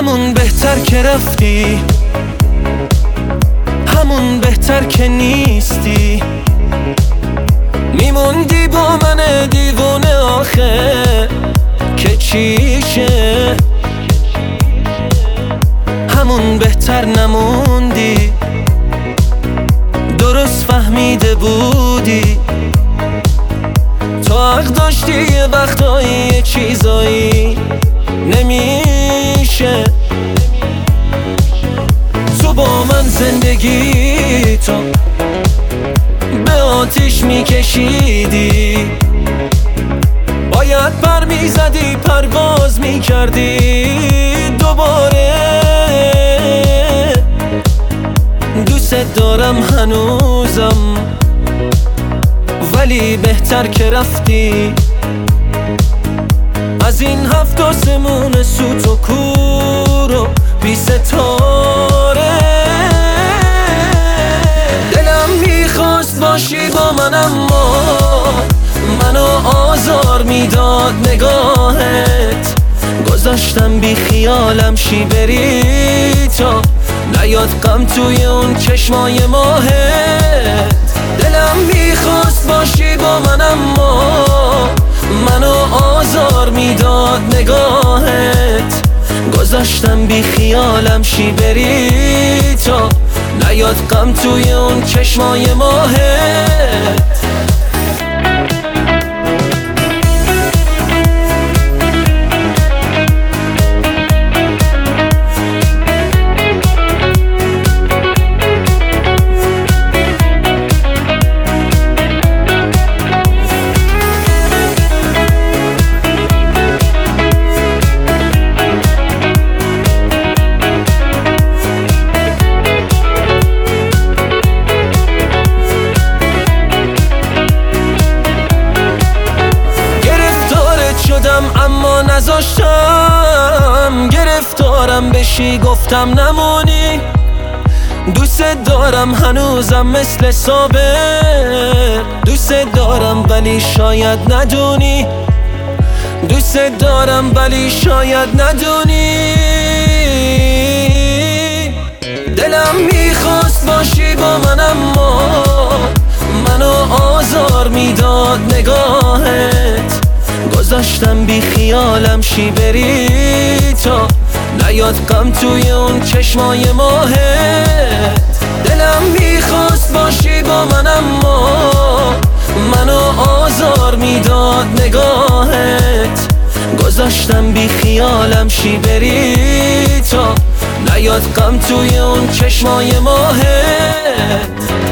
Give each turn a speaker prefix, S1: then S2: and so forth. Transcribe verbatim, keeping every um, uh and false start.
S1: همون بهتر که رفتی، همون بهتر که نیستی. میموندی با من دیوونه آخه که چیشه. همون بهتر نموندی، درست فهمیده بودی. تو حق داشتی یه وقتایی یه چیزایی نمیشه. تو با من زندگی تو به آتیش میکشیدی. باید پر میزدی پرواز میکردی دوباره. دوست دارم هنوزم ولی بهتر که رفتی. از این هفت آسمون سوت و کور و بی ستاره دلم میخواست باشی با من، اما منو آزار میداد نگاهت. گذاشتم بی خیالم شی بری تا نیاد غم توی اون چشمای ماهت. دلم میخواست باشی با من، اما منو آزار میداد نگاهت. گذاشتم بی خیالم شی بری تا نیاد غم توی اون چشمای ماهت. اما نذاشتم گرفتارم بشی، گفتم نمونی. دوست دارم هنوزم مثل سابق، دوست دارم ولی شاید ندونی. دوست دارم ولی شاید ندونی. دلم میخواست باشی با من، اما منو آزار میداد نگاهت. گذاشتم بی خیالم شی بری تا نیاد غم توی اون چشمای ماهت. دلم میخواست باشی با من، اما منو آزار میداد نگاهت. گذاشتم بی خیالم شی بری تا نیاد غم توی اون چشمای ماهت.